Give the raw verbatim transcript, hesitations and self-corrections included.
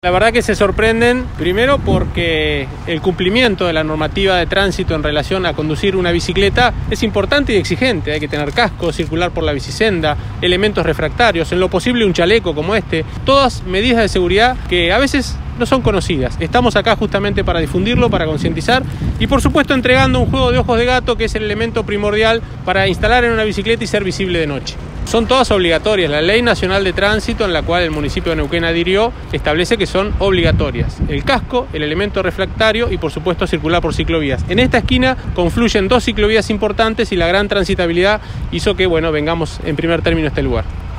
La verdad que se sorprenden, primero porque el cumplimiento de la normativa de tránsito en relación a conducir una bicicleta es importante y exigente. Hay que tener casco, circular por la bicisenda, elementos refractarios, en lo posible un chaleco como este. Todas medidas de seguridad que a veces no son conocidas. Estamos acá justamente para difundirlo, para concientizar y por supuesto entregando un juego de ojos de gato, que es el elemento primordial para instalar en una bicicleta y ser visible de noche. Son todas obligatorias. La Ley Nacional de Tránsito, en la cual el municipio de Neuquén adhirió, establece que son obligatorias: el casco, el elemento refractario y por supuesto circular por ciclovías. En esta esquina confluyen dos ciclovías importantes y la gran transitabilidad hizo que, bueno, vengamos en primer término a este lugar.